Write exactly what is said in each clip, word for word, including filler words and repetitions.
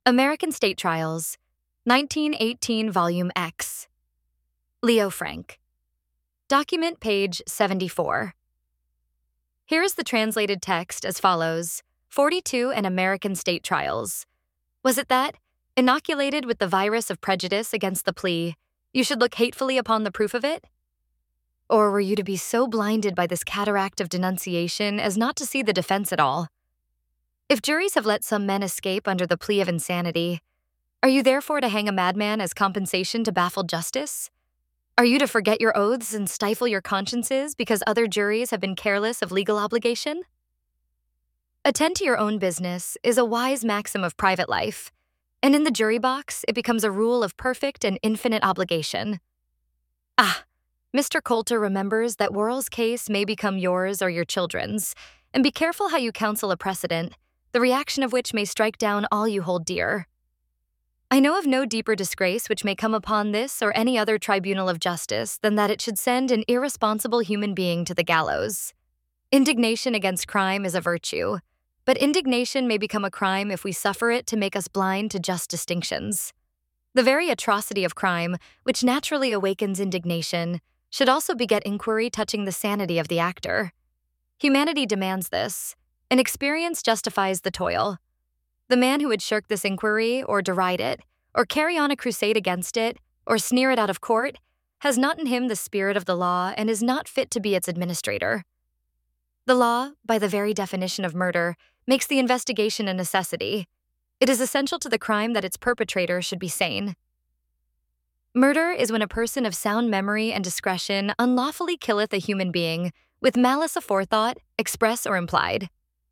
American State Trials, nineteen eighteen, Volume X. Leo Frank. Document page seventy-four. Here is the translated text as follows. forty-two and American State Trials. Was it that, inoculated with the virus of prejudice against the plea, you should look hatefully upon the proof of it? Or were you to be so blinded by this cataract of denunciation as not to see the defense at all? If juries have let some men escape under the plea of insanity, are you therefore to hang a madman as compensation to baffled justice? Are you to forget your oaths and stifle your consciences because other juries have been careless of legal obligation? Attend to your own business is a wise maxim of private life, and in the jury box it becomes a rule of perfect and infinite obligation. Ah, Mister Coulter remembers that Worrell's case may become yours or your children's, and be careful how you counsel a precedent, the reaction of which may strike down all you hold dear. I know of no deeper disgrace which may come upon this or any other tribunal of justice than that it should send an irresponsible human being to the gallows. Indignation against crime is a virtue, but indignation may become a crime if we suffer it to make us blind to just distinctions. The very atrocity of crime, which naturally awakens indignation, should also beget inquiry touching the sanity of the actor. Humanity demands this, and experience justifies the toil. The man who would shirk this inquiry, or deride it, or carry on a crusade against it, or sneer it out of court, has not in him the spirit of the law and is not fit to be its administrator. The law, by the very definition of murder, makes the investigation a necessity. It is essential to the crime that its perpetrator should be sane. Murder is when a person of sound memory and discretion unlawfully killeth a human being, with malice aforethought, express or implied.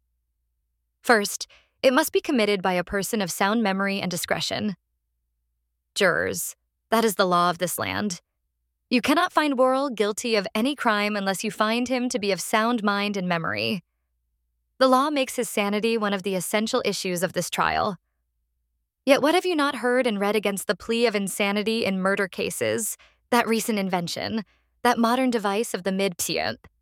First, it must be committed by a person of sound memory and discretion. Jurors, that is the law of this land. You cannot find Worrell guilty of any crime unless you find him to be of sound mind and memory. The law makes his sanity one of the essential issues of this trial. Yet what have you not heard and read against the plea of insanity in murder cases, that recent invention, that modern device of the mid-pient?